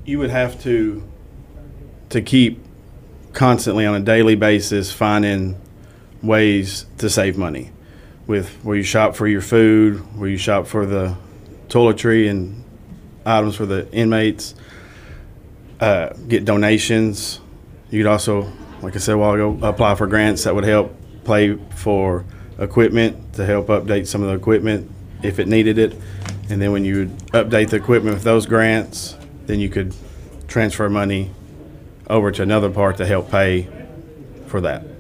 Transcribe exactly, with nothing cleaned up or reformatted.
you would have to to keep constantly on a daily basis finding ways to save money with where you shop for your food, where you shop for the toiletry and items for the inmates, uh, get donations. You could also, like I said a while ago, apply for grants that would help pay for equipment to help update some of the equipment if it needed it. And then when you would update the equipment with those grants, then you could transfer money over to another part to help pay for that.